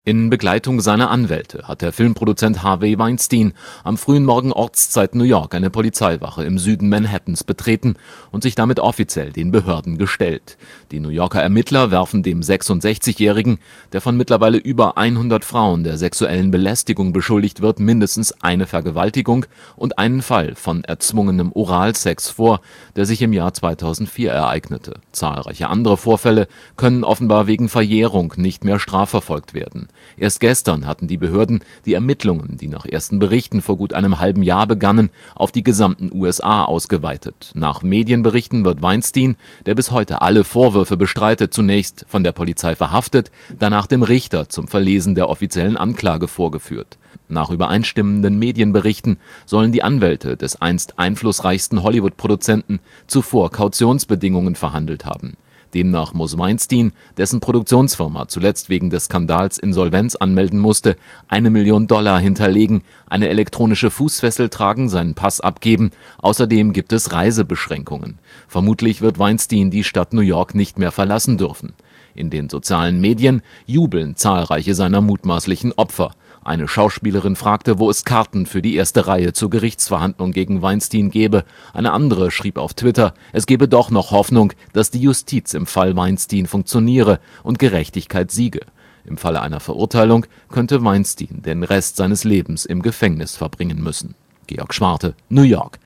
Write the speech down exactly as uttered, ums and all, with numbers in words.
In Begleitung seiner Anwälte hat der Filmproduzent Harvey Weinstein am frühen Morgen Ortszeit New York eine Polizeiwache im Süden Manhattans betreten und sich damit offiziell den Behörden gestellt. Die New Yorker Ermittler werfen dem sechsundsechzigjährigen, der von mittlerweile über hundert Frauen der sexuellen Belästigung beschuldigt wird, mindestens eine Vergewaltigung und einen Fall von erzwungenem Oralsex vor, der sich im Jahr zweitausendvier ereignete. Zahlreiche andere Vorfälle können offenbar wegen Verjährung nicht mehr strafverfolgt werden. Erst gestern hatten die Behörden die Ermittlungen, die nach ersten Berichten vor gut einem halben Jahr begannen, auf die gesamten U S A ausgeweitet. Nach Medienberichten wird Weinstein, der bis heute alle Vorwürfe bestreitet, zunächst von der Polizei verhaftet, danach dem Richter zum Verlesen der offiziellen Anklage vorgeführt. Nach übereinstimmenden Medienberichten sollen die Anwälte des einst einflussreichsten Hollywood-Produzenten zuvor Kautionsbedingungen verhandelt haben. Demnach muss Weinstein, dessen Produktionsfirma zuletzt wegen des Skandals Insolvenz anmelden musste, eine Million Dollar hinterlegen, eine elektronische Fußfessel tragen, seinen Pass abgeben. Außerdem gibt es Reisebeschränkungen. Vermutlich wird Weinstein die Stadt New York nicht mehr verlassen dürfen. In den sozialen Medien jubeln zahlreiche seiner mutmaßlichen Opfer. Eine Schauspielerin fragte, wo es Karten für die erste Reihe zur Gerichtsverhandlung gegen Weinstein gebe. Eine andere schrieb auf Twitter, es gebe doch noch Hoffnung, dass die Justiz im Fall Weinstein funktioniere und Gerechtigkeit siege. Im Falle einer Verurteilung könnte Weinstein den Rest seines Lebens im Gefängnis verbringen müssen. Georg Schwarte, New York.